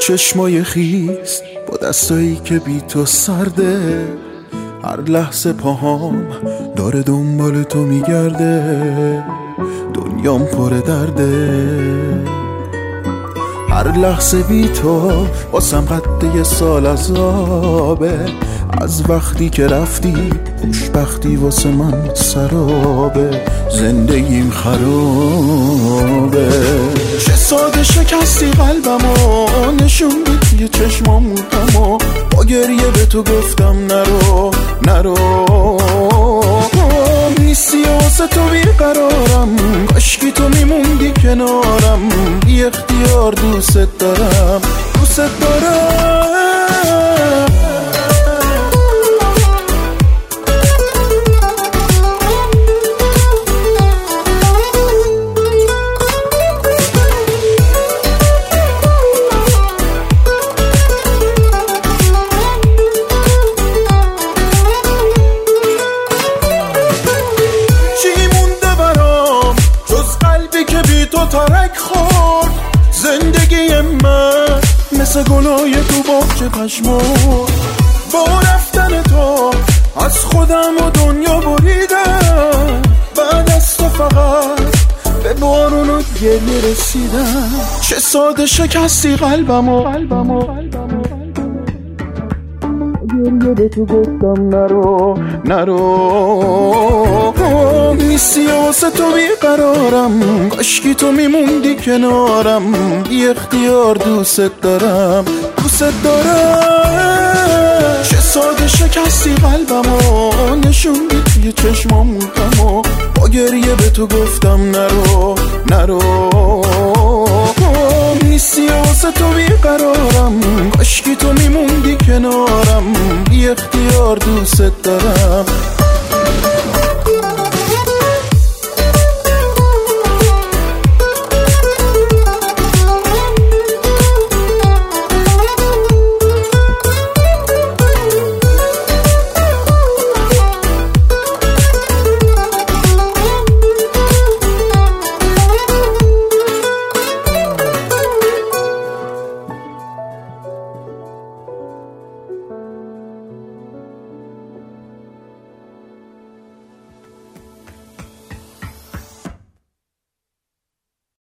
چشمای خیس با دستایی که بی تو سرده، هر لحظه پاهام داره دنبال تو میگرده، دنیام پر درده. هر لحظه بی تو واسم قد یه سال عذابه، از وقتی که رفتی خوشبختی واسه من سرابه، زندگیم خرابه. چه ساده شکستی قلبمو، نشون بدی چشمامو دمو، با گریه به تو گفتم نرو نرو. نیستی واسه تو بیقرارم، کاشکی تو میموندی کنارم، بی اختیار دوست دارم دوست دارم. ترک خورد زندگی من، مثل گلای تو باغچه پشمرد. با رفتن تو از خودم و دنیا بریدم، بعد از تو فقط به بارون و گریه رسیدم. چه ساده شکستی قلبمو، گریه به تو گفتم نرو نرو. نیستی واسه تو بیقرارم، کاشکی تو میموندی کنارم، بی اختیار دوست دارم دوست دارم. چه ساده شکستی قلبمو، نشون بدی چشمامو دمو، با گریه به تو گفتم نرو نرو. نیستی واسه تو بیقرارم، کاشکی تو میموندی کنارم، بی اختیار دوست دارم